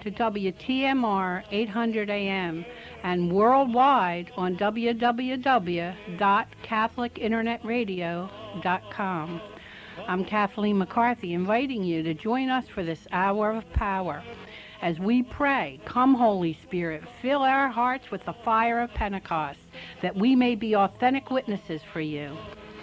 to WTMR 800 AM and worldwide on www.catholicinternetradio.com. I'm Kathleen McCarthy, inviting you to join us for this hour of power. As we pray, come Holy Spirit, fill our hearts with the fire of Pentecost, that we may be authentic witnesses for you.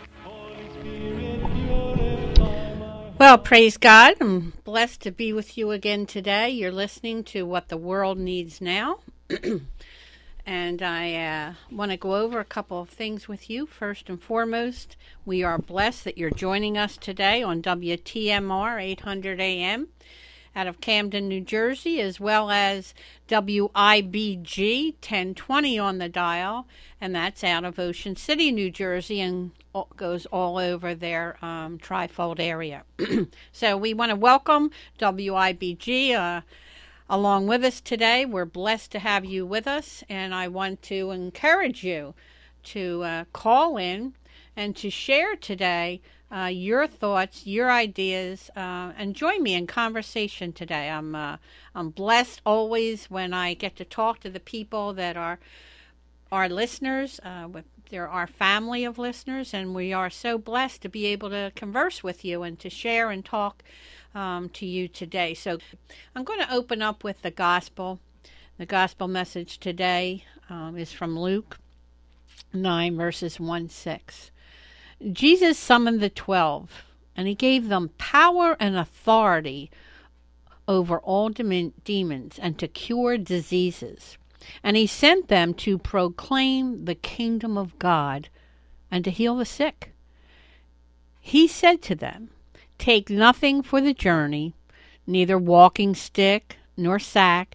Well, praise God. I'm blessed to be with you again today. You're listening to What the World Needs Now. And I want to go over a couple of things with you. First and foremost, we are blessed that you're joining us today on WTMR 800 AM out of Camden, New Jersey, as well as WIBG 1020 on the dial, and that's out of Ocean City, New Jersey, and goes all over their trifold area. So we want to welcome WIBG along with us today. We're blessed to have you with us, and I want to encourage you to call in and to share today your thoughts, your ideas, and join me in conversation today. I'm blessed always when I get to talk to the people that are our listeners. They're our family of listeners, and we are so blessed to be able to converse with you and to share and talk to you today. So I'm going to open up with the gospel. The gospel message today is from Luke 9, verses 1-6. Jesus summoned the 12, and he gave them power and authority over all demons and to cure diseases. And he sent them to proclaim the kingdom of God and to heal the sick. He said to them, "Take nothing for the journey, neither walking stick, nor sack,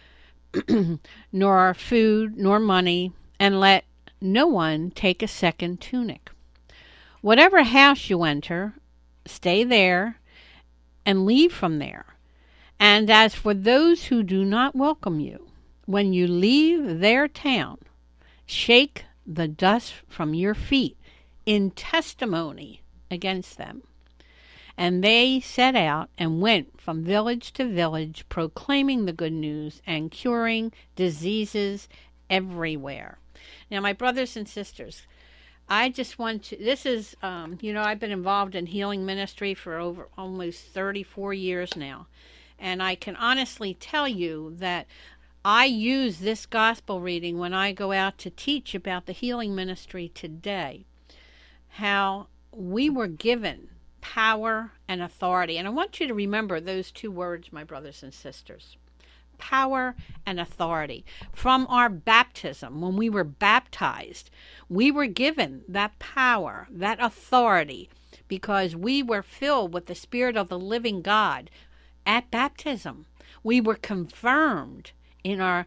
nor food, nor money, and let no one take a second tunic. Whatever house you enter, stay there and leave from there. And as for those who do not welcome you, when you leave their town, shake the dust from your feet in testimony against them." And they set out and went from village to village, proclaiming the good news and curing diseases everywhere. Now, my brothers and sisters, I just want to, this is, I've been involved in healing ministry for over almost 34 years now. And I can honestly tell you that I use this gospel reading when I go out to teach about the healing ministry today, how we were given power and authority. And I want you to remember those two words, my brothers and sisters. Power and authority. From our baptism, when we were baptized, we were given that power, that authority, because we were filled with the Spirit of the living God at baptism. We were confirmed in our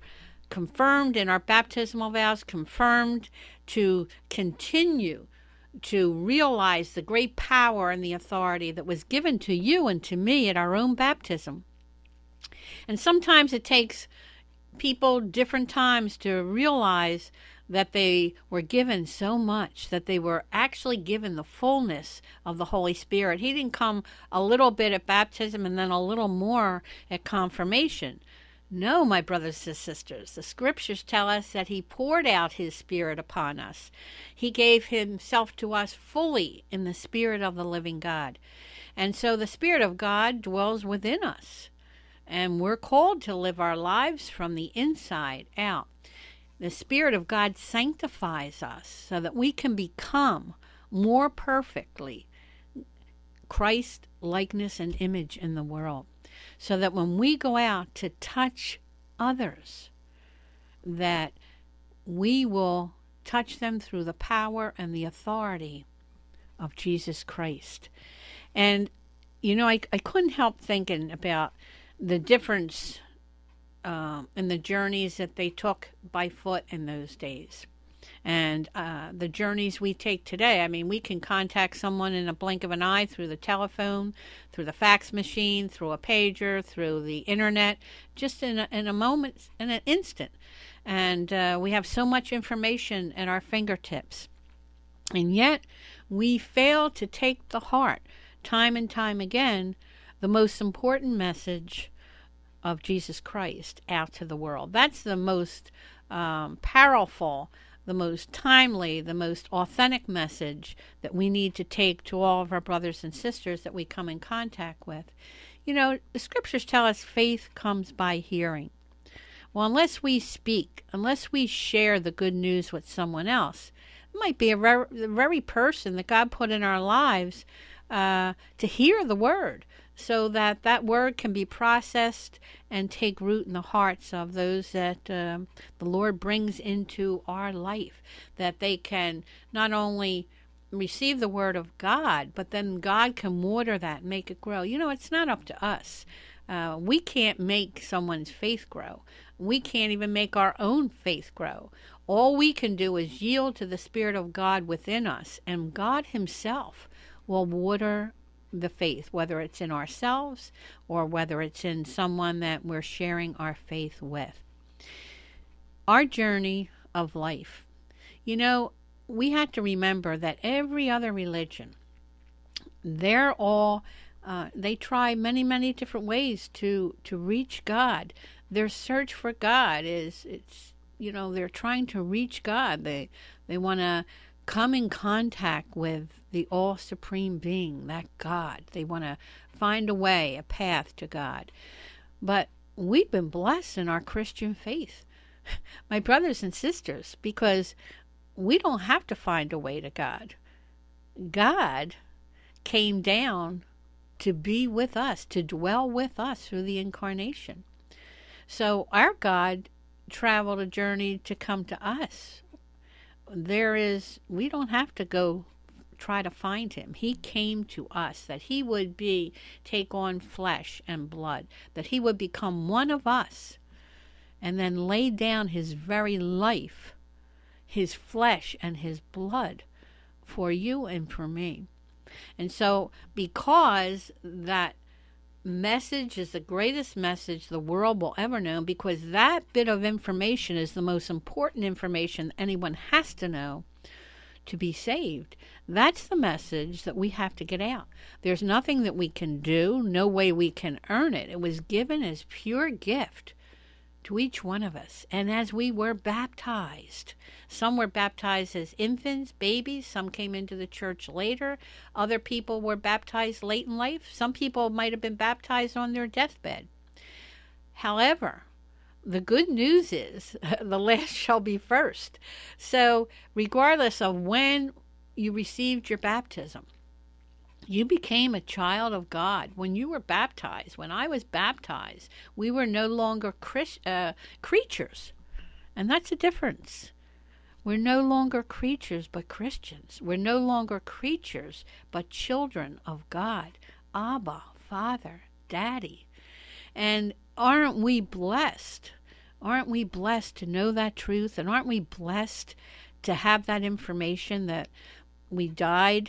baptismal vows, confirmed to continue to realize the great power and the authority that was given to you and to me at our own baptism. And sometimes it takes people different times to realize that they were given so much, that they were actually given the fullness of the Holy Spirit. He didn't come a little bit at baptism and then a little more at confirmation. No, my brothers and sisters, the scriptures tell us that he poured out his Spirit upon us. He gave himself to us fully in the Spirit of the living God. And so the Spirit of God dwells within us. And we're called to live our lives from the inside out. The Spirit of God sanctifies us so that we can become more perfectly Christ likeness and image in the world. So that when we go out to touch others, that we will touch them through the power and the authority of Jesus Christ. And, I couldn't help thinking about the difference in the journeys that they took by foot in those days. And the journeys we take today, I mean, we can contact someone in a blink of an eye through the telephone, through the fax machine, through a pager, through the internet, just in a moment, in an instant. And we have so much information at our fingertips. And yet, we fail to take to heart, time and time again, the most important message of Jesus Christ out to the world. That's the most powerful, the most timely, the most authentic message that we need to take to all of our brothers and sisters that we come in contact with. You know, the scriptures tell us faith comes by hearing. Well, unless we speak, unless we share the good news with someone else, it might be the very person that God put in our lives to hear the word, so that that word can be processed and take root in the hearts of those that the Lord brings into our life, that they can not only receive the word of God, but then God can water that and make it grow. You know, it's not up to us. We can't make someone's faith grow. We can't even make our own faith grow. All we can do is yield to the Spirit of God within us, and God himself will water the faith, whether it's in ourselves or whether it's in someone that we're sharing our faith with. Our journey of life. You know, we have to remember that every other religion, they're all, they try many, many different ways to reach God. Their search for God they're trying to reach God. They want to come in contact with the all-supreme being, that God. They want to find a way, a path to God. But we've been blessed in our Christian faith, my brothers and sisters, because we don't have to find a way to God. God came down to be with us, to dwell with us through the incarnation. So our God traveled a journey to come to us. We don't have to go try to find him. He came to us, that he would take on flesh and blood, that he would become one of us, and then lay down his very life, his flesh and his blood for you and for me. And so because that message is the greatest message the world will ever know, because that bit of information is the most important information anyone has to know to be saved. That's the message that we have to get out. There's nothing that we can do, no way we can earn it. It was given as pure gift to each one of us. And as we were baptized, some were baptized as infants, babies, some came into the church later, other people were baptized late in life, some people might have been baptized on their deathbed. However, the good news is the last shall be first. So regardless of when you received your baptism, you became a child of God. When you were baptized, when I was baptized, we were no longer creatures. And that's a difference. We're no longer creatures, but Christians. We're no longer creatures, but children of God. Abba, Father, Daddy. And aren't we blessed? Aren't we blessed to know that truth? And aren't we blessed to have that information that we died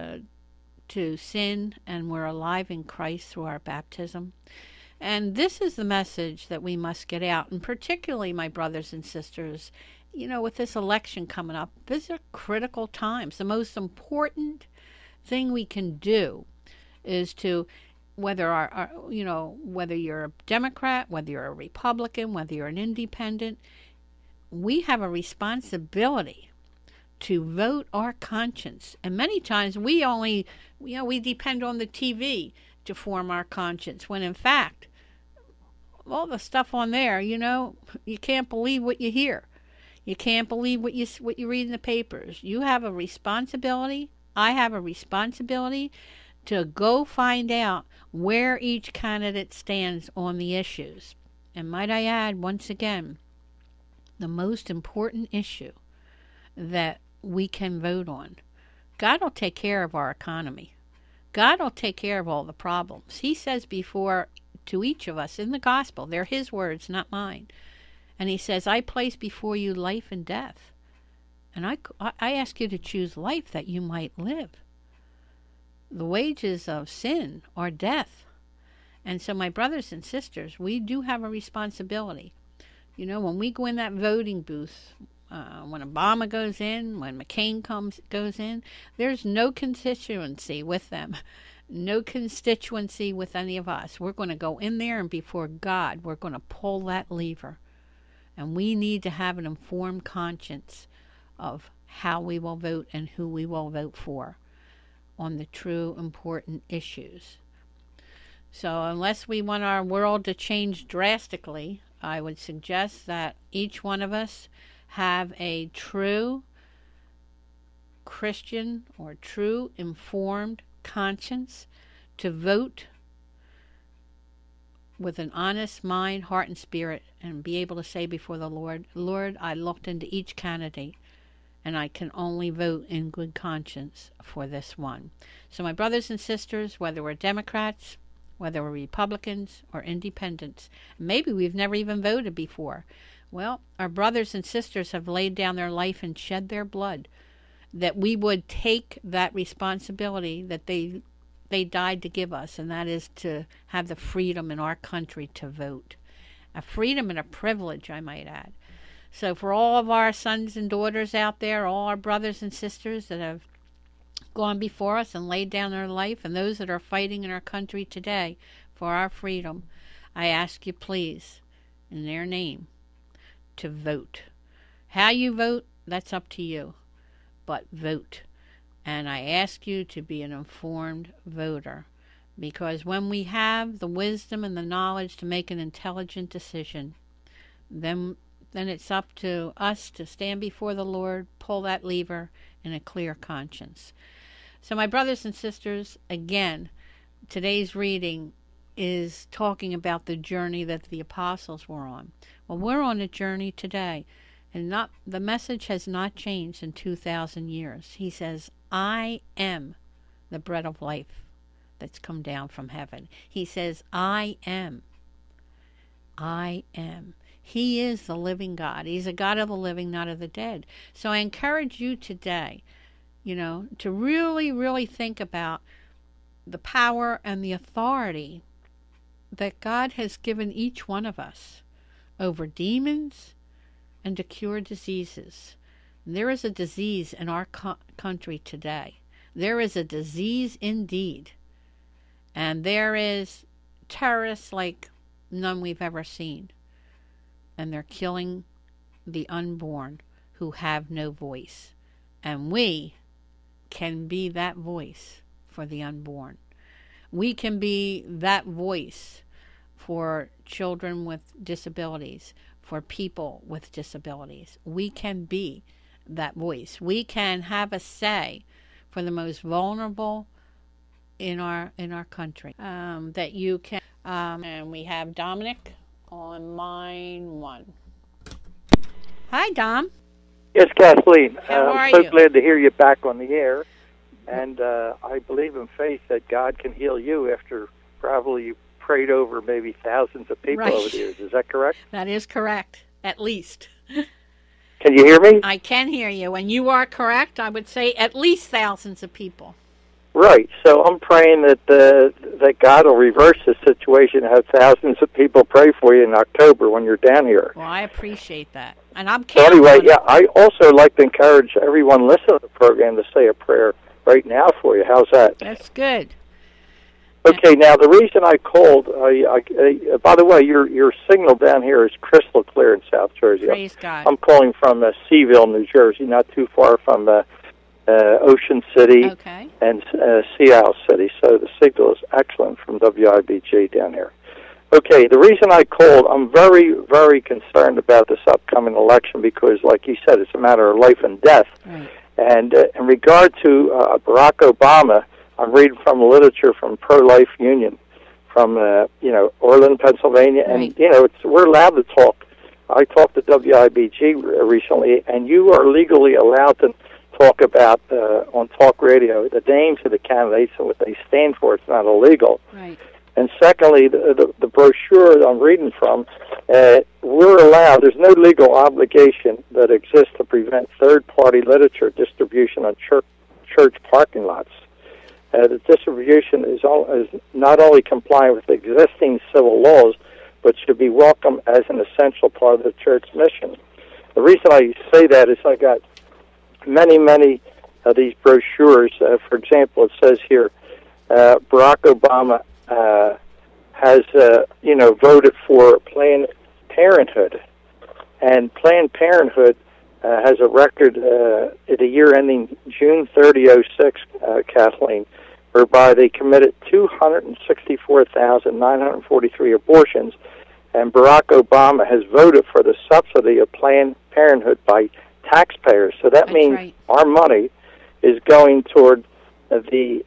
to sin and we're alive in Christ through our baptism? And this is the message that we must get out. And particularly, my brothers and sisters, with this election coming up, these are critical times. The most important thing we can do is to, whether whether you're a Democrat, whether you're a Republican, whether you're an independent, we have a responsibility to vote our conscience. And many times we depend on the TV to form our conscience, when in fact, all the stuff on there, you can't believe what you hear. You can't believe what you read in the papers. You have a responsibility. I have a responsibility to go find out where each candidate stands on the issues. And might I add, once again, the most important issue that we can vote on. God will take care of our economy. God will take care of all the problems. He says before to each of us in the gospel, they're his words, not mine. And he says, I place before you life and death. And I ask you to choose life that you might live. The wages of sin are death. And so, my brothers and sisters, we do have a responsibility. When we go in that voting booth, when Obama goes in, when McCain goes in, there's no constituency with them. no constituency with any of us. We're going to go in there, and before God, we're going to pull that lever. And we need to have an informed conscience of how we will vote and who we will vote for on the true important issues. So unless we want our world to change drastically, I would suggest that each one of us have a true Christian or true informed conscience to vote with an honest mind, heart, and spirit, and be able to say before the Lord, Lord, I looked into each candidate, and I can only vote in good conscience for this one. So my brothers and sisters, whether we're Democrats, whether we're Republicans or independents, maybe we've never even voted before. Well, our brothers and sisters have laid down their life and shed their blood, that we would take that responsibility that they died to give us, and that is to have the freedom in our country to vote. A freedom and a privilege, I might add. So for all of our sons and daughters out there, all our brothers and sisters that have gone before us and laid down their life, and those that are fighting in our country today for our freedom, I ask you please, in their name, to vote. How you vote, that's up to you. But vote. And I ask you to be an informed voter, because when we have the wisdom and the knowledge to make an intelligent decision, then it's up to us to stand before the Lord, pull that lever in a clear conscience. So my brothers and sisters, again, today's reading is talking about the journey that the apostles were on. Well, we're on a journey today, and the message has not changed in 2,000 years. He says, I am the bread of life that's come down from heaven. He says, I am. I am. He is the living God. He's a God of the living, not of the dead. So I encourage you today, to really, really think about the power and the authority that God has given each one of us over demons and to cure diseases. There is a disease in our country today. There is a disease indeed. And there is terrorists like none we've ever seen. And they're killing the unborn who have no voice. And we can be that voice for the unborn. We can be that voice for children with disabilities, for people with disabilities. We can be that voice. We can have a say for the most vulnerable in our country. That you can. And we have Dominic on line 1. Hi, Dom. Yes, Kathleen. How are I'm so you? glad to hear you back on the air. And I believe in faith that God can heal you after probably you prayed over maybe thousands of people over the years. Is that correct? That is correct, at least. Can you hear me? I can hear you. And you are correct. I would say at least thousands of people. Right. So I'm praying that God will reverse the situation and have thousands of people pray for you in October when you're down here. Well, I appreciate that. And I'm So counting anyway, on yeah, it. I also like to encourage everyone listening to the program to say a prayer right now for you. How's that? That's good. Okay, now the reason I called, by the way, your signal down here is crystal clear in South Jersey. Praise God. I'm calling from Seaville, New Jersey, not too far from Ocean City Okay. and Seattle City. So the signal is excellent from WIBG down here. Okay, the reason I called, I'm very, very concerned about this upcoming election because, like you said, it's a matter of life and death. Right. And in regard to Barack Obama, I'm reading from literature from Pro-Life Union from, Orland, Pennsylvania. Right. And, we're allowed to talk. I talked to WIBG recently, and you are legally allowed to talk about, on talk radio, the names of the candidates and what they stand for. It's not illegal. Right. And secondly, the brochure that I'm reading from, we're allowed, there's no legal obligation that exists to prevent third-party literature distribution on church parking lots. The distribution is not only compliant with existing civil laws, but should be welcome as an essential part of the church mission. The reason I say that is I got many of these brochures. For example, it says here, Barack Obama has, voted for Planned Parenthood. And Planned Parenthood has a record at the year ending June 30, 06, Kathleen, whereby they committed 264,943 abortions, and Barack Obama has voted for the subsidy of Planned Parenthood by taxpayers. So that means our money is going toward the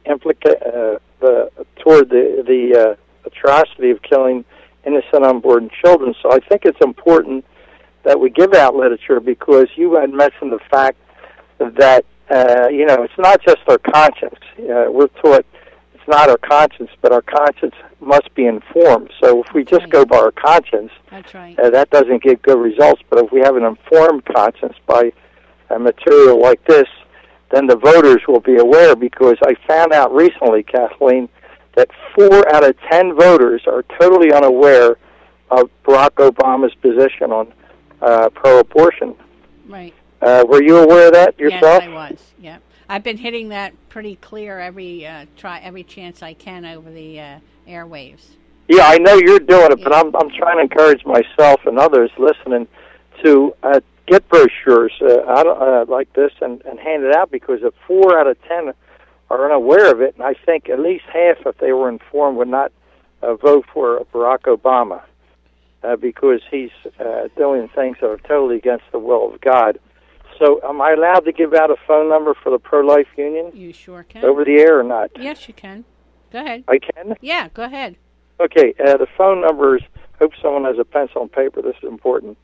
atrocity of killing innocent unborn children. So I think it's important that we give out literature, because you had mentioned the fact that it's not just our conscience. We're taught it's not our conscience, but our conscience must be informed. So if we just go by our conscience, that's right. That doesn't get good results. But if we have an informed conscience by material like this, then the voters will be aware, because I found out recently, Kathleen, that 4 out of 10 voters are totally unaware of Barack Obama's position on pro-abortion. Right. Were you aware of that yourself? Yes, I was. Yeah, I've been hitting that pretty clear every chance I can over the airwaves. Yeah, I know you're doing it, but I'm trying to encourage myself and others listening to get brochures like this and hand it out, because if 4 out of 10 are unaware of it, and I think at least half, if they were informed, would not vote for Barack Obama. Because he's doing things that are totally against the will of God. So am I allowed to give out a phone number for the Pro-Life Union? You sure can. Over the air or not? Yes, you can. Go ahead. I can? Yeah, go ahead. Okay, the phone number is, hope someone has a pencil and paper, this is important,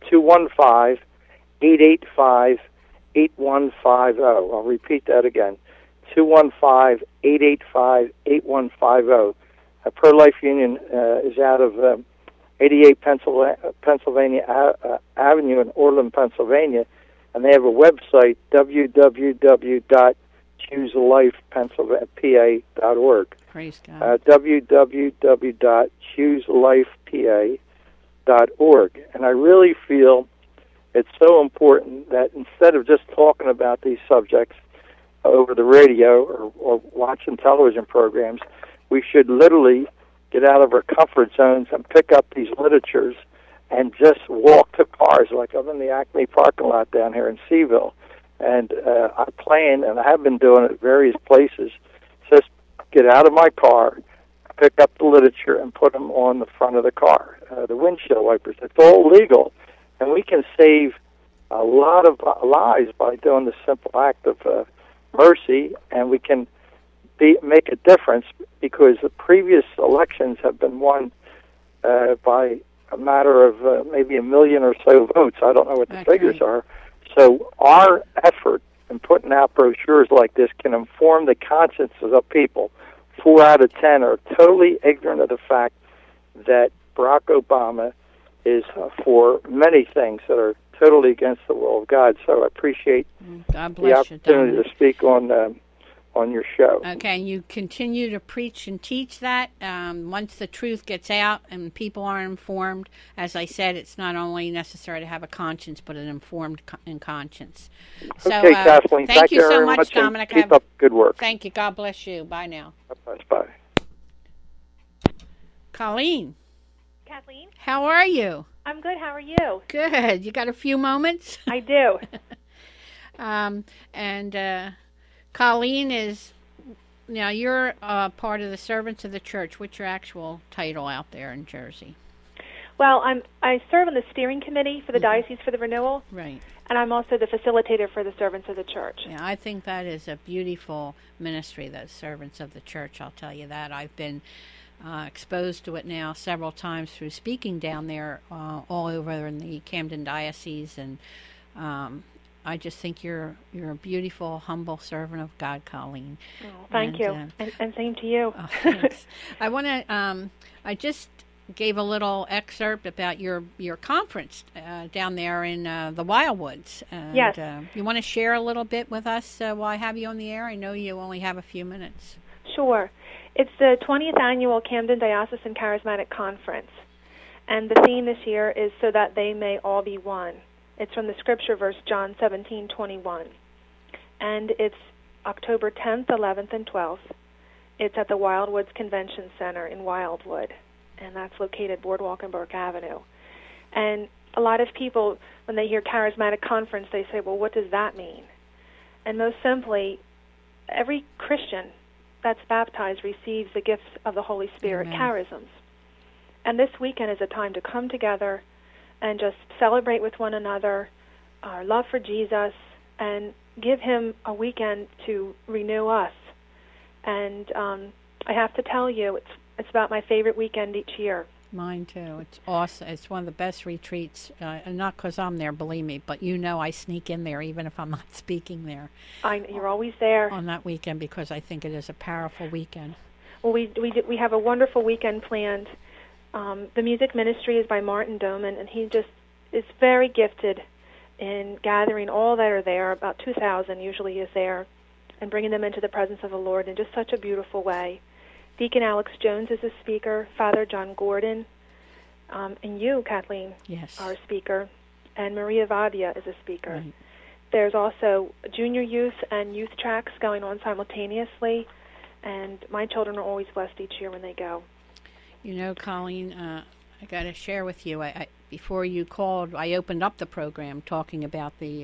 215-885-8150. I'll repeat that again, 215-885-8150. Pro-Life Union is out of 88 Pennsylvania Avenue in Orland, Pennsylvania, and they have a website, www.chooselifepa.org. Praise God. www.chooselifepa.org. And I really feel it's so important that instead of just talking about these subjects over the radio or watching television programs, we should literally get out of our comfort zones and pick up these literatures and just walk to cars. Like I'm in the Acme parking lot down here in Seaville, and I plan, and I have been doing it at various places, just get out of my car, pick up the literature, and put them on the front of the car, the windshield wipers. It's all legal, and we can save a lot of lives by doing the simple act of mercy, and we can make a difference, because the previous elections have been won by a matter of maybe 1 million or so votes. I don't know what the figures are. So our effort in putting out brochures like this can inform the consciences of people. 4 out of 10 are totally ignorant of the fact that Barack Obama is for many things that are totally against the will of God. So I appreciate the opportunity to speak on your show. Okay, and you continue to preach and teach that. Once the truth gets out and people are informed, as I said, it's not only necessary to have a conscience, but an informed conscience. So, okay, Kathleen, thank you so much, Dominic. Keep up good work. Thank you. God bless you. Bye now. Bye. Colleen. Kathleen? How are you? I'm good. How are you? Good. You got a few moments? I do. Colleen is, now you're part of the Servants of the Church. What's your actual title out there in Jersey? Well, I serve on the steering committee for the Diocese for the Renewal. Right. And I'm also the facilitator for the Servants of the Church. Yeah, I think that is a beautiful ministry, the Servants of the Church, I'll tell you that. I've been exposed to it now several times through speaking down there all over in the Camden Diocese, and I just think you're a beautiful, humble servant of God, Colleen. Oh, thank you, and same to you. Oh, thanks. I want to. I just gave a little excerpt about your conference down there in the Wildwoods. And, yes. You want to share a little bit with us while I have you on the air? I know you only have a few minutes. Sure. It's the 20th annual Camden Diocesan Charismatic Conference, and the theme this year is "So that they may all be one." It's from the scripture verse John 17:21, and it's October 10th, 11th, and 12th. It's at the Wildwoods Convention Center in Wildwood, and that's located Boardwalk and Burke Avenue. And a lot of people, when they hear charismatic conference, they say, well, what does that mean? And most simply, every Christian that's baptized receives the gifts of the Holy Spirit, Amen. charisms. And this weekend is a time to come together and just celebrate with one another our love for Jesus and give him a weekend to renew us. And I have to tell you, it's about my favorite weekend each year. Mine too. It's awesome. It's one of the best retreats, and not because I'm there, believe me, but I sneak in there even if I'm not speaking there. You're always there on that weekend because I think it is a powerful weekend. Well, we have a wonderful weekend planned. The music ministry is by Martin Doman, and he just is very gifted in gathering all that are there. About 2,000 usually is there, and bringing them into the presence of the Lord in just such a beautiful way. Deacon Alex Jones is a speaker, Father John Gordon, and you, Kathleen, yes, are a speaker, and Maria Vadia is a speaker. Right. There's also junior youth and youth tracks going on simultaneously, and my children are always blessed each year when they go. You know, Colleen, I got to share with you, I before you called, I opened up the program talking about the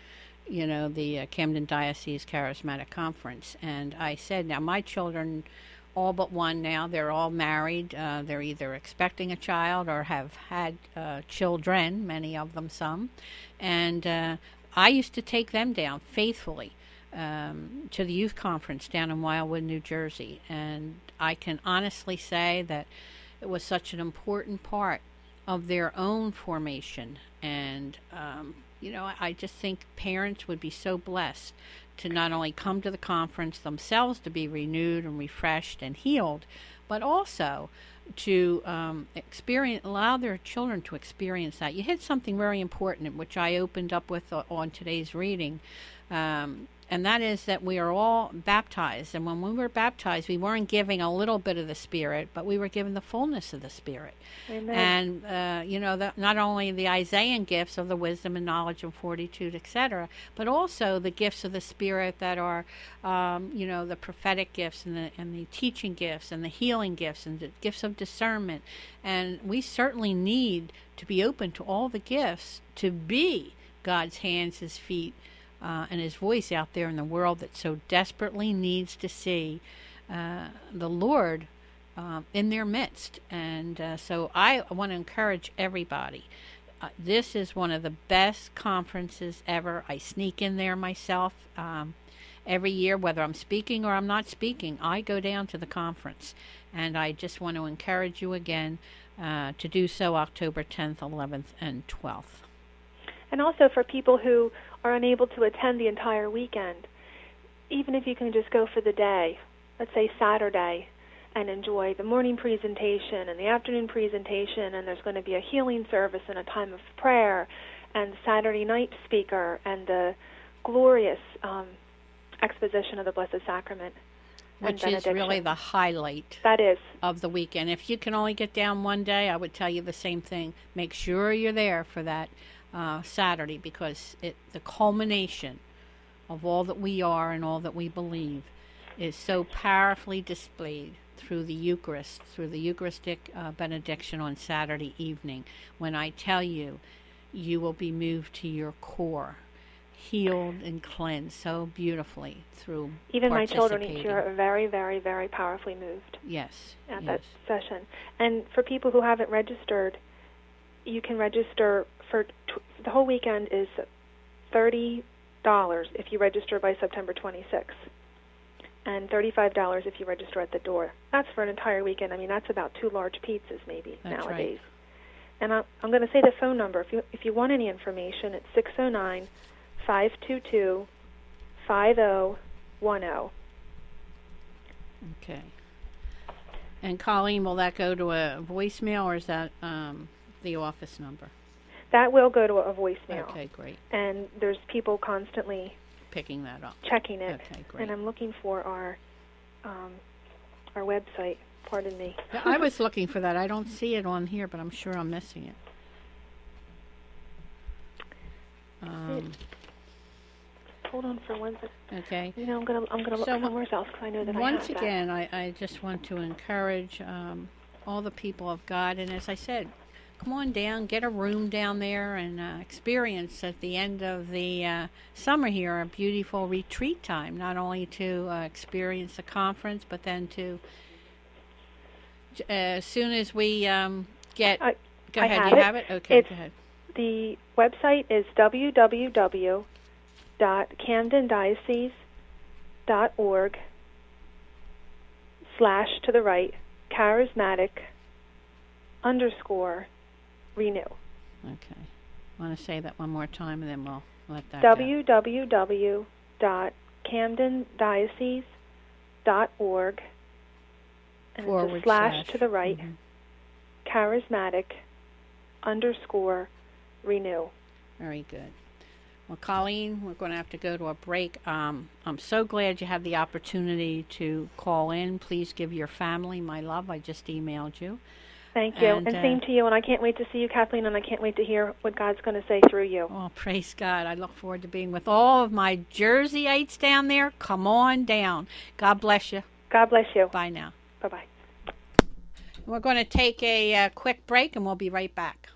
Camden Diocese Charismatic Conference, and I said, now my children, all but one now, they're all married. They're either expecting a child or have had children, many of them some. And I used to take them down faithfully to the youth conference down in Wildwood, New Jersey. And I can honestly say that it was such an important part of their own formation. And, I just think parents would be so blessed to not only come to the conference themselves to be renewed and refreshed and healed, but also to allow their children to experience that. You hit something very important, which I opened up with on today's reading, and that is that we are all baptized. And when we were baptized, we weren't giving a little bit of the Spirit, but we were given the fullness of the Spirit. Amen. And, not only the Isaiah gifts of the wisdom and knowledge and fortitude, etc., but also the gifts of the Spirit that are, the prophetic gifts and the teaching gifts and the healing gifts and the gifts of discernment. And we certainly need to be open to all the gifts to be God's hands, his feet, and his voice out there in the world that so desperately needs to see the Lord in their midst. And so I want to encourage everybody. This is one of the best conferences ever. I sneak in there myself every year, whether I'm speaking or I'm not speaking. I go down to the conference, and I just want to encourage you again to do so October 10th, 11th, and 12th. And also for people who are unable to attend the entire weekend, even if you can just go for the day, let's say Saturday, and enjoy the morning presentation and the afternoon presentation, and there's going to be a healing service and a time of prayer, and Saturday night speaker, and the glorious exposition of the Blessed Sacrament. Which is really the highlight of the weekend. If you can only get down one day, I would tell you the same thing. Make sure you're there for that Saturday, because the culmination of all that we are and all that we believe is so powerfully displayed through the Eucharist, through the Eucharistic benediction on Saturday evening, when I tell you, you will be moved to your core, healed and cleansed so beautifully through even my children each year are very, very, very powerfully moved. Yes. At that session. And for people who haven't registered, you can register for the whole weekend is $30 if you register by September 26th, and $35 if you register at the door. That's for an entire weekend. I mean, that's about 2 large pizzas maybe nowadays. Right. And I'm going to say the phone number. If you want any information, it's 609-522-5010. Okay. And Colleen, will that go to a voicemail, or is that the office number? That will go to a voicemail. Okay, great. And there's people constantly picking that up, checking it. Okay, great. And I'm looking for our website. Pardon me. I was looking for that. I don't see it on here, but I'm sure I'm missing it. hold on for 1 second. Okay. I'm gonna look somewhere else because I know that once I have again, I just want to encourage all the people of God, and as I said, come on down, get a room down there, and experience at the end of the summer here a beautiful retreat time. Not only to experience the conference, but then to as soon as we get. Go ahead. Have you have it? Okay. Go ahead. The website is www.camdendiocese.org/charismatic_renew. Okay. I want to say that one more time, and then we'll let that www.camdendiocese.org and it's a slash to the right, charismatic_renew. Very good. Well, Colleen, we're going to have to go to a break. I'm so glad you had the opportunity to call in. Please give your family my love. I just emailed you. Thank you. And same to you. And I can't wait to see you, Kathleen, and I can't wait to hear what God's going to say through you. Oh, praise God. I look forward to being with all of my Jerseyites down there. Come on down. God bless you. God bless you. Bye now. Bye-bye. We're going to take a quick break, and we'll be right back.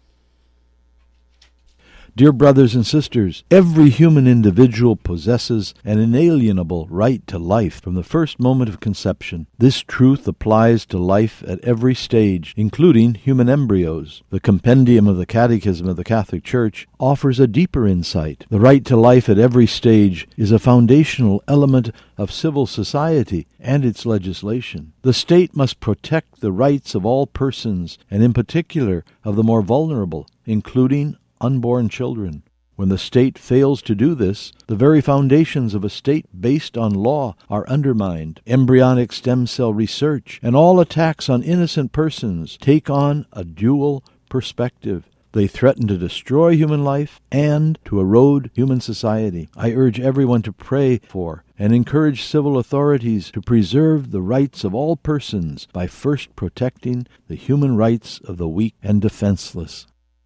Dear brothers and sisters, every human individual possesses an inalienable right to life from the first moment of conception. This truth applies to life at every stage, including human embryos. The Compendium of the Catechism of the Catholic Church offers a deeper insight. The right to life at every stage is a foundational element of civil society and its legislation. The state must protect the rights of all persons, and in particular of the more vulnerable, including unborn children. When the state fails to do this, the very foundations of a state based on law are undermined. Embryonic stem cell research and all attacks on innocent persons take on a dual perspective. They threaten to destroy human life and to erode human society. I urge everyone to pray for and encourage civil authorities to preserve the rights of all persons by first protecting the human rights of the weak and defenseless.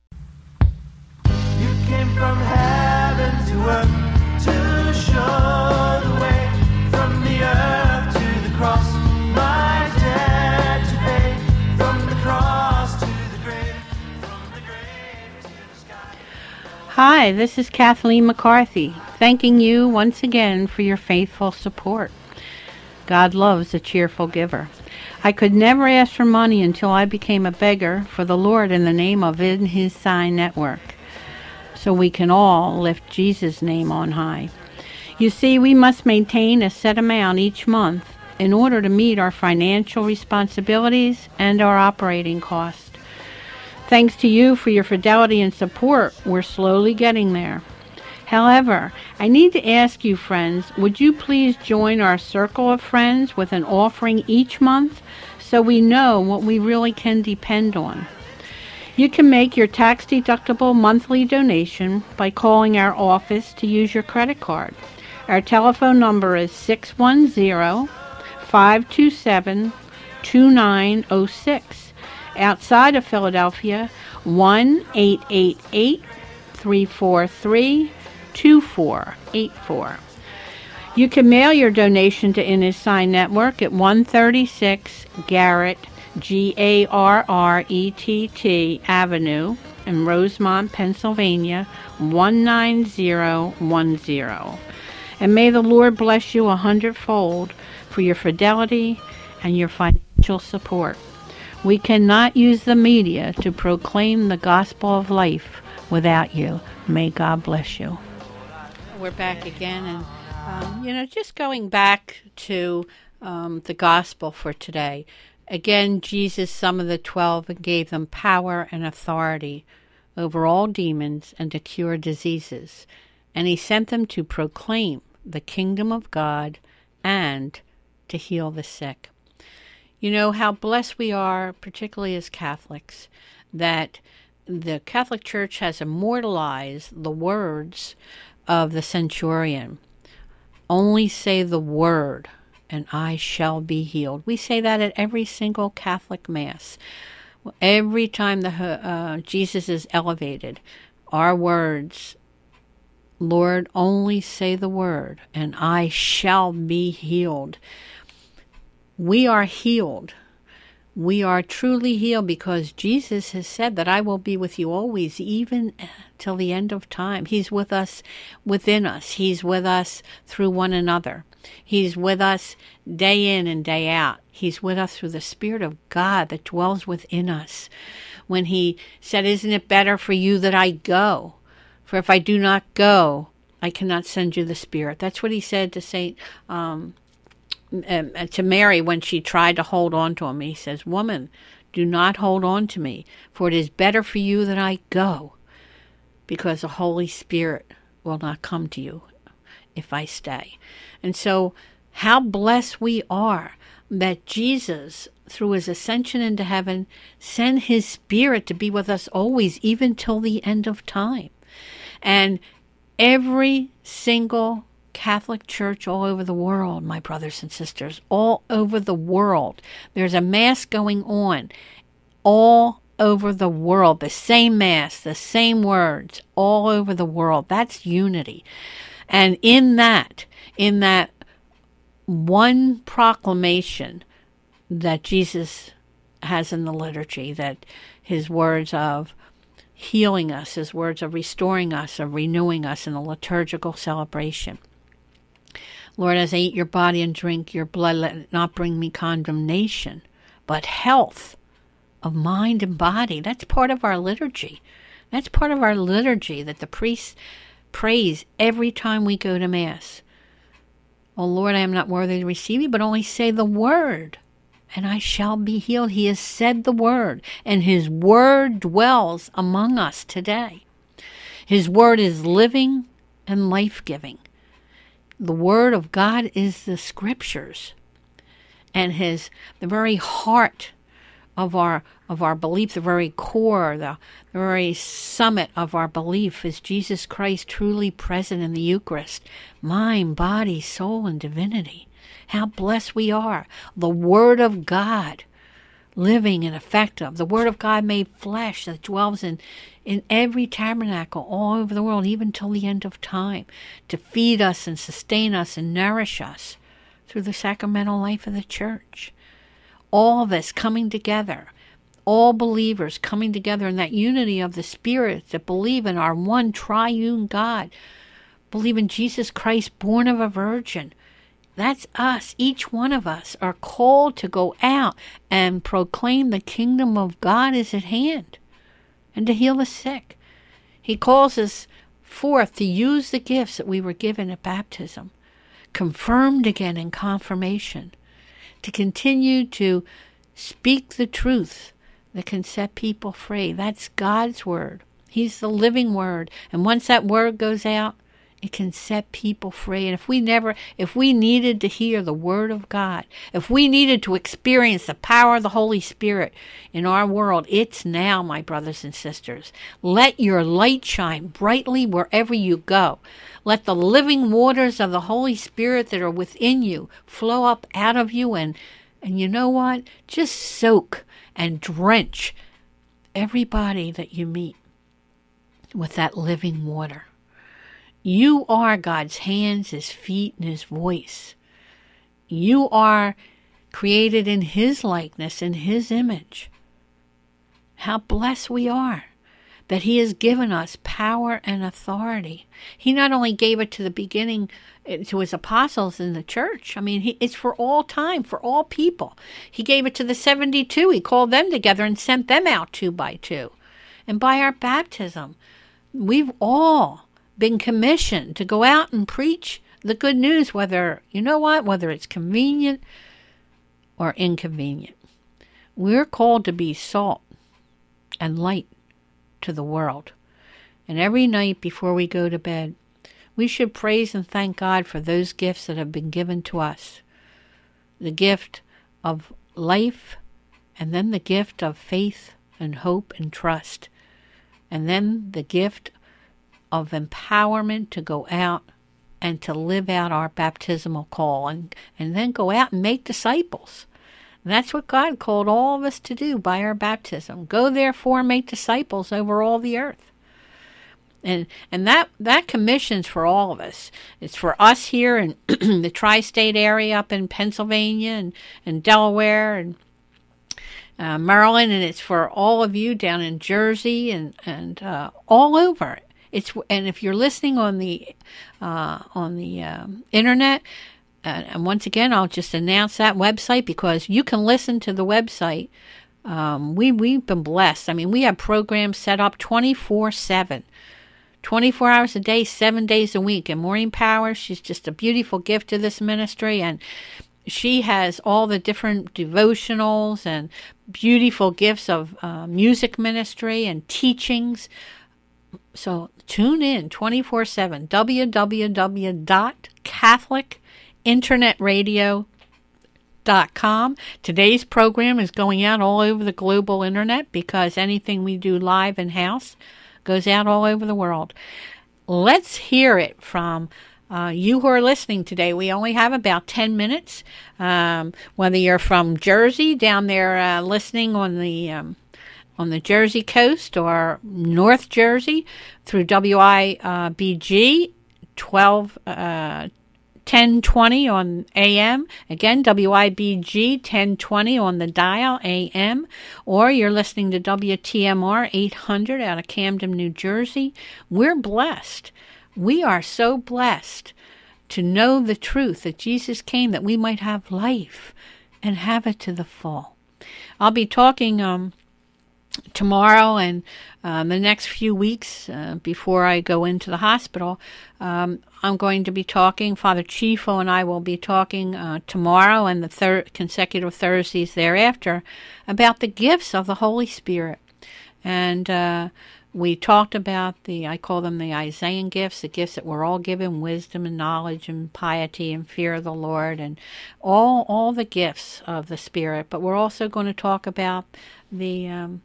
You came from heaven to earth to show the way, from the earth to the cross, my debt to pay, from the cross to the grave, from the grave to the sky. Hi, this is Kathleen McCarthy, thanking you once again for your faithful support. God loves a cheerful giver. I could never ask for money until I became a beggar for the Lord in the name of In His Sign Network, so we can all lift Jesus' name on high. You see, we must maintain a set amount each month in order to meet our financial responsibilities and our operating costs. Thanks to you for your fidelity and support, we're slowly getting there. However, I need to ask you, friends, would you please join our circle of friends with an offering each month so we know what we really can depend on? You can make your tax-deductible monthly donation by calling our office to use your credit card. Our telephone number is 610-527-2906. Outside of Philadelphia, 1-888-343-2484. You can mail your donation to In His Sign Network at 136 Garrett Garrett Avenue in Rosemont, Pennsylvania, 19010. And may the Lord bless you 100-fold for your fidelity and your financial support. We cannot use the media to proclaim the gospel of life without you. May God bless you. We're back again, and just going back to the gospel for today. Again, Jesus summoned the 12 and gave them power and authority over all demons and to cure diseases. And he sent them to proclaim the kingdom of God and to heal the sick. You know how blessed we are, particularly as Catholics, that the Catholic Church has immortalized the words of the centurion. Only say the word, and I shall be healed. We say that at every single Catholic Mass. Every time Jesus is elevated, our words Lord, only say the word, and I shall be healed. We are healed. We are truly healed because Jesus has said that I will be with you always, even till the end of time. He's with us, within us. He's with us through one another. He's with us day in and day out. He's with us through the Spirit of God that dwells within us. When he said, isn't it better for you that I go? For if I do not go, I cannot send you the Spirit. That's what he said to to Mary when she tried to hold on to him. He says, woman, do not hold on to me, for it is better for you that I go, because the Holy Spirit will not come to you if I stay. And so how blessed we are that Jesus, through his ascension into heaven, sent his Spirit to be with us always, even till the end of time. And every single Catholic church all over the world, my brothers and sisters, all over the world, there's a Mass going on all over the world. The same Mass, the same words, all over the world. That's unity. And in that one proclamation that Jesus has in the liturgy, that his words of healing us, his words of restoring us, of renewing us in the liturgical celebration. Lord, as I eat your body and drink your blood, let it not bring me condemnation, but health of mind and body. That's part of our liturgy. That's part of our liturgy that the priest prays every time we go to Mass. Oh Lord, I am not worthy to receive you, but only say the word, and I shall be healed. He has said the word, and his word dwells among us today. His word is living and life-giving. The word of God is the scriptures, and the very heart of our belief, the very core, the very summit of our belief is Jesus Christ truly present in the Eucharist, mind, body, soul, and divinity. How blessed we are. The Word of God, living and effective. The Word of God made flesh that dwells in every tabernacle all over the world, even till the end of time, to feed us and sustain us and nourish us through the sacramental life of the Church. All this coming together, all believers coming together in that unity of the Spirit that believe in our one triune God, believe in Jesus Christ born of a virgin. That's us. Each one of us are called to go out and proclaim the kingdom of God is at hand and to heal the sick. He calls us forth to use the gifts that we were given at baptism, confirmed again in confirmation, to continue to speak the truth that can set people free. That's God's word. He's the living word. And once that word goes out, it can set people free. And if we needed to hear the word of God, if we needed to experience the power of the Holy Spirit in our world, it's now, my brothers and sisters. Let your light shine brightly wherever you go. Let the living waters of the Holy Spirit that are within you flow up out of you, and you know what? Just soak and drench everybody that you meet with that living water. You are God's hands, his feet, and his voice. You are created in his likeness, in his image. How blessed we are that he has given us power and authority. He not only gave it to the beginning to his apostles in the church. I mean, it's for all time, for all people. He gave it to the 72. He called them together and sent them out 2 by 2. And by our baptism, we've all been commissioned to go out and preach the good news, whether it's convenient or inconvenient. We're called to be salt and light to the world. And every night before we go to bed, we should praise and thank God for those gifts that have been given to us. The gift of life, and then the gift of faith and hope and trust, and then the gift of empowerment to go out and to live out our baptismal call, and then go out and make disciples. And that's what God called all of us to do by our baptism. Go therefore and make disciples over all the earth. And that commission's for all of us. It's for us here in the tri-state area up in Pennsylvania and Delaware and Maryland, and it's for all of you down in Jersey and all over. And if you're listening on the internet, and once again, I'll just announce that website because you can listen to the website. We've been blessed. I mean, we have programs set up 24/7. 24 hours a day, 7 days a week. And Maureen Powers, she's just a beautiful gift to this ministry. And she has all the different devotionals and beautiful gifts of music ministry and teachings. So tune in 24/7, www.catholicinternetradio.com. Today's program is going out all over the global internet because anything we do live in-house goes out all over the world. Let's hear it from you who are listening today. We only have about 10 minutes. Whether you're from Jersey, down there listening on the Jersey coast, or North Jersey through WIBG 1020 on AM. Again, WIBG 1020 on the dial AM. Or you're listening to WTMR 800 out of Camden, New Jersey. We're blessed. We are so blessed to know the truth that Jesus came that we might have life and have it to the full. I'll be talking tomorrow and the next few weeks before I go into the hospital. I'm going to be talking, Father Chifo and I will be talking tomorrow and the consecutive Thursdays thereafter about the gifts of the Holy Spirit. And we talked about I call them the Isaiah gifts, the gifts that we're all given, wisdom and knowledge and piety and fear of the Lord, and all the gifts of the Spirit. But we're also going to talk about the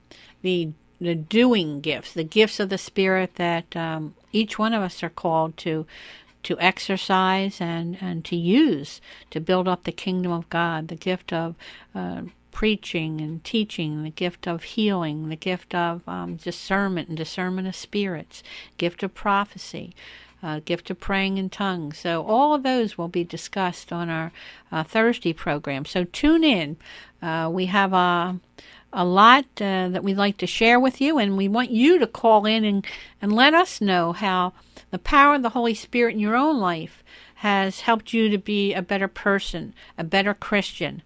doing gifts, the gifts of the Spirit that each one of us are called to exercise and to use to build up the kingdom of God, the gift of preaching and teaching, the gift of healing, the gift of discernment of spirits, gift of prophecy, gift of praying in tongues. So all of those will be discussed on our Thursday program. So tune in. We have a lot that we'd like to share with you, and we want you to call in and let us know how the power of the Holy Spirit in your own life has helped you to be a better person, a better Christian,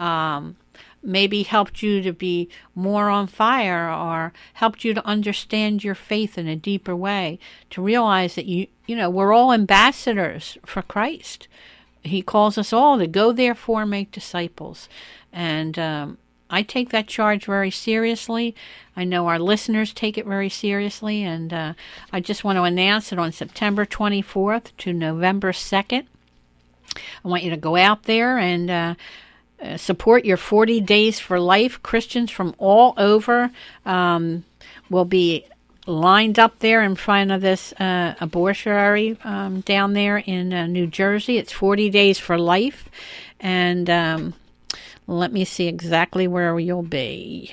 maybe helped you to be more on fire, or helped you to understand your faith in a deeper way, to realize that we're all ambassadors for Christ. He calls us all to go therefore make disciples. And I take that charge very seriously. I know our listeners take it very seriously, and I just want to announce that on September 24th to November 2nd, I want you to go out there and support your 40 Days for Life. Christians from all over will be lined up there in front of this abortuary down there in New Jersey. It's 40 Days for Life, and let me see exactly where you'll be.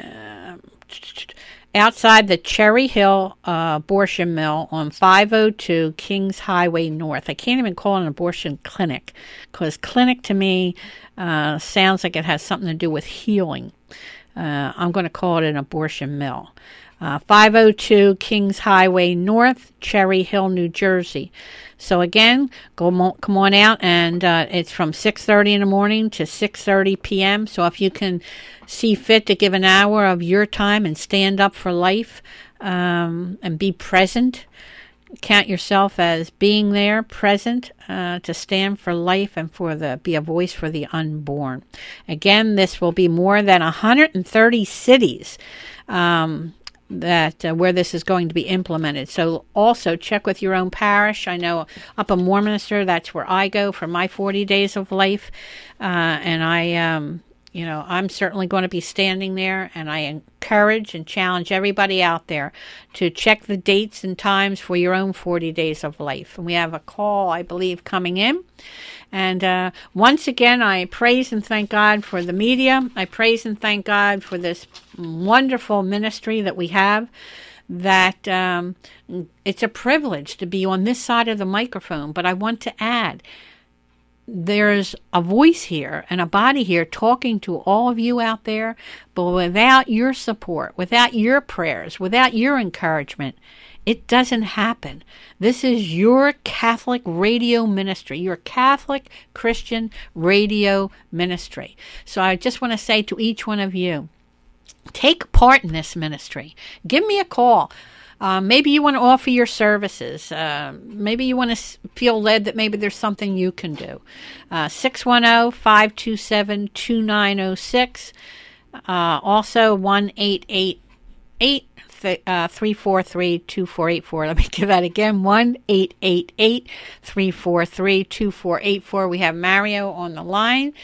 Outside the Cherry Hill abortion mill on 502 Kings Highway North. I can't even call it an abortion clinic, because clinic to me sounds like it has something to do with healing. I'm going to call it an abortion mill. 502 Kings Highway North, Cherry Hill, New Jersey. So again, come on out, and it's from 6:30 in the morning to 6:30 p.m. So if you can see fit to give an hour of your time and stand up for life and be present, count yourself as being there, present, to stand for life and be a voice for the unborn. Again, this will be more than 130 cities where this is going to be implemented. So also check with your own parish. I know up in Warminster, that's where I go for my 40 Days of Life, and I'm certainly going to be standing there, and I encourage and challenge everybody out there to check the dates and times for your own 40 Days of Life. And we have a call, I believe, coming in. And once again, I praise and thank God for the media. I praise and thank God for this wonderful ministry that we have, that it's a privilege to be on this side of the microphone. But I want to add, there's a voice here and a body here talking to all of you out there, but without your support, without your prayers, without your encouragement, it doesn't happen. This is your Catholic radio ministry, your Catholic Christian radio ministry. So I just want to say to each one of you, take part in this ministry. Give me a call. Maybe you want to offer your services. Maybe you want to feel led that maybe there's something you can do. 610-527-2906. Also 1-888-343-2484. Let me give that again. 1-888-343-2484. We have Mario on the line.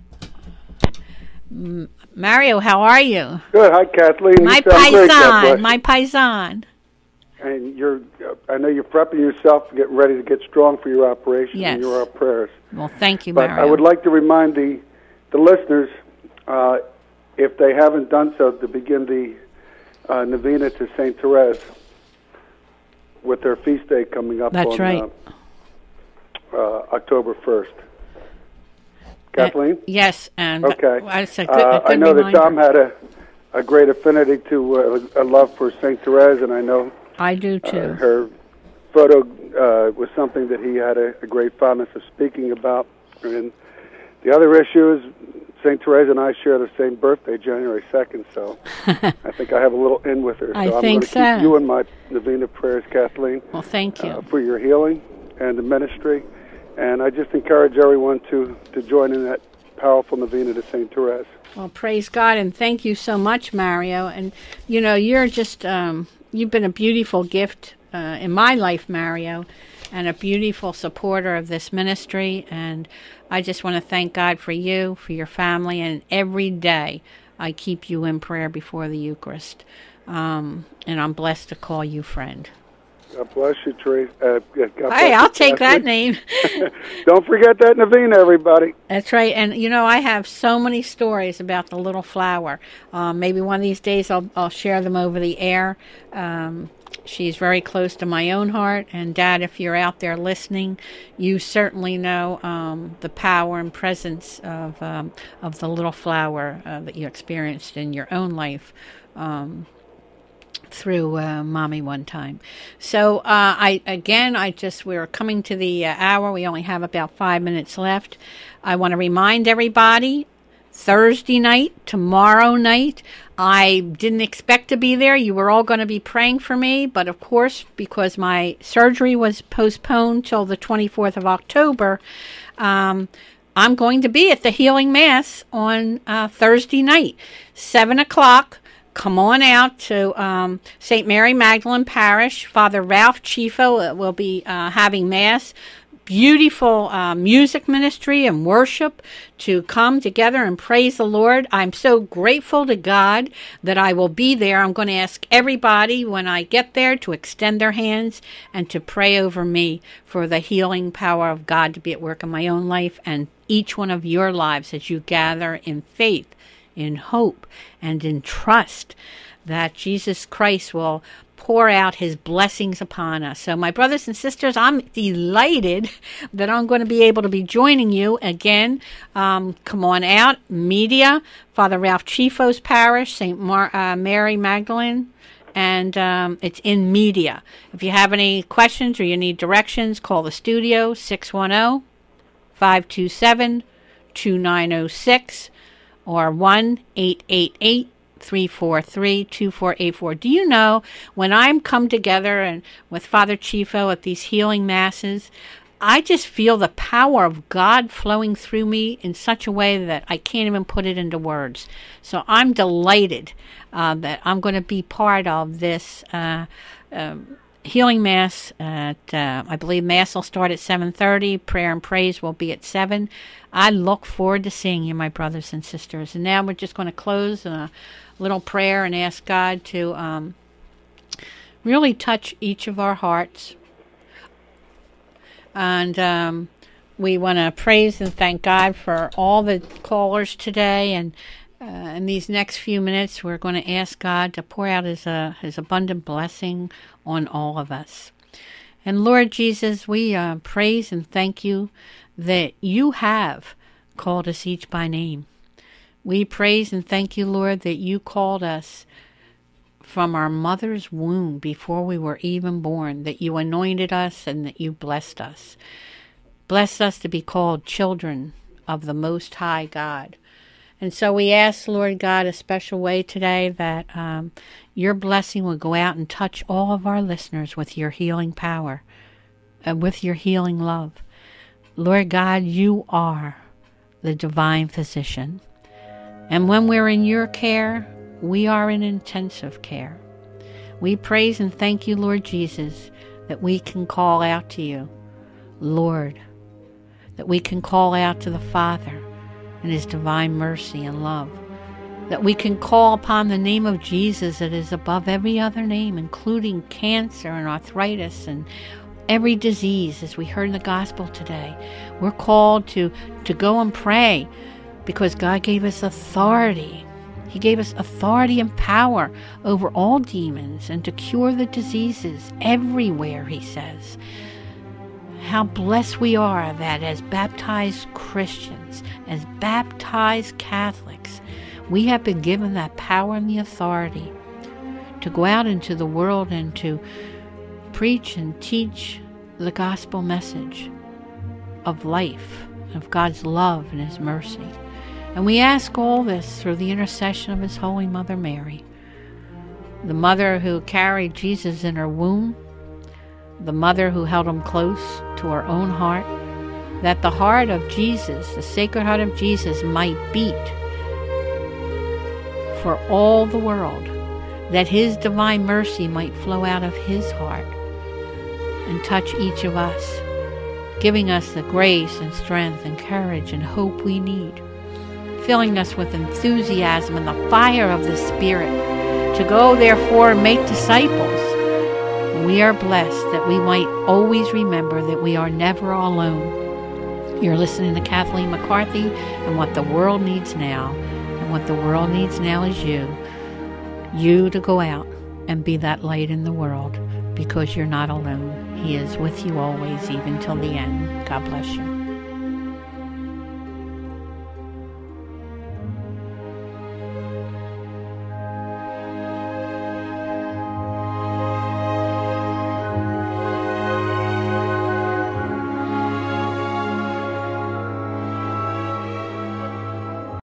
Mario, how are you? Good. Hi, Kathleen. My paisan. And I know you're prepping yourself, getting ready to get strong for your operation. Yes. And you're our prayers. Well, thank you, But Mario. I would like to remind the listeners, if they haven't done so, to begin the novena to Saint Therese with their feast day coming up That's on right. October 1st. Kathleen? Yes, and Okay. that's a good I know reminder. that Tom had a great affinity to a love for Saint Therese, and I know I do too. her photo was something that he had a great fondness of speaking about. And the other issue is St. Therese and I share the same birthday, January 2nd, so I think I have a little in with her. So I I'm think going to keep so. you in my novena prayers, Kathleen, Well, thank you. for your healing and the ministry. And I just encourage everyone to join in that powerful novena to St. Therese. Well, praise God, and thank you so much, Mario. And, you know, you're just, you've been a beautiful gift in my life, Mario, and a beautiful supporter of this ministry. And I just want to thank God for you, for your family, and every day I keep you in prayer before the Eucharist. And I'm blessed to call you friend. God bless you, Therese. God bless Hey, you, I'll take that Kathleen. name. Don't forget that novena, everybody. That's right. And, you know, I have so many stories about the little flower. Maybe one of these days I'll share them over the air. She's very close to my own heart. And, Dad, if you're out there listening, you certainly know the power and presence of the little flower that you experienced in your own life. Through Mommy one time. So we're coming to the hour. We only have about 5 minutes left. I want to remind everybody, Thursday night, tomorrow night, I didn't expect to be there. You were all going to be praying for me, but of course, because my surgery was postponed till the 24th of October, I'm going to be at the Healing Mass on Thursday night, 7 o'clock. Come on out to St. Mary Magdalene Parish. Father Ralph Chifo will be having Mass. Beautiful music ministry and worship to come together and praise the Lord. I'm so grateful to God that I will be there. I'm going to ask everybody when I get there to extend their hands and to pray over me for the healing power of God to be at work in my own life and each one of your lives as you gather in faith, in hope, and in trust that Jesus Christ will pour out his blessings upon us. So my brothers and sisters, I'm delighted that I'm going to be able to be joining you again. Come on out, media, Father Ralph Chifo's parish, St. Mary Magdalene, and it's in media. If you have any questions or you need directions, call the studio, 610-527-2906. or 1-888-343-2484. Do you know, when I'm come together and with Father Chifo at these healing masses, I just feel the power of God flowing through me in such a way that I can't even put it into words. So I'm delighted that I'm going to be part of this healing mass at, I believe Mass will start at 7:30. Prayer and praise will be at 7. I look forward to seeing you, my brothers and sisters. And now we're just going to close in a little prayer and ask God to really touch each of our hearts. And we want to praise and thank God for all the callers today. And In these next few minutes, we're going to ask God to pour out His abundant blessing on all of us. And Lord Jesus, we praise and thank you that you have called us each by name. We praise and thank you, Lord, that you called us from our mother's womb before we were even born, that you anointed us and that you blessed us. Blessed us to be called children of the Most High God. And so we ask, Lord God, a special way today that your blessing will go out and touch all of our listeners with your healing power and with your healing love. Lord God, you are the divine physician. And when we're in your care, we are in intensive care. We praise and thank you, Lord Jesus, that we can call out to you, Lord, that we can call out to the Father in his divine mercy and love, that we can call upon the name of Jesus that is above every other name, including cancer and arthritis and every disease, as we heard in the gospel today. We're called to go and pray because God gave us authority. He gave us authority and power over all demons and to cure the diseases everywhere, he says. How blessed we are that as baptized Christians, as baptized Catholics, we have been given that power and the authority to go out into the world and to preach and teach the gospel message of life, of God's love and his mercy. And we ask all this through the intercession of his Holy Mother Mary, the mother who carried Jesus in her womb, the mother who held him close to her own heart, that the heart of Jesus, the Sacred Heart of Jesus, might beat for all the world, that his divine mercy might flow out of his heart and touch each of us, giving us the grace and strength and courage and hope we need, filling us with enthusiasm and the fire of the Spirit to go, therefore, and make disciples. We are blessed that we might always remember that we are never alone. You're listening to Kathleen McCarthy and What the World Needs Now. And what the world needs now is you. You to go out and be that light in the world, because you're not alone. He is with you always, even till the end. God bless you.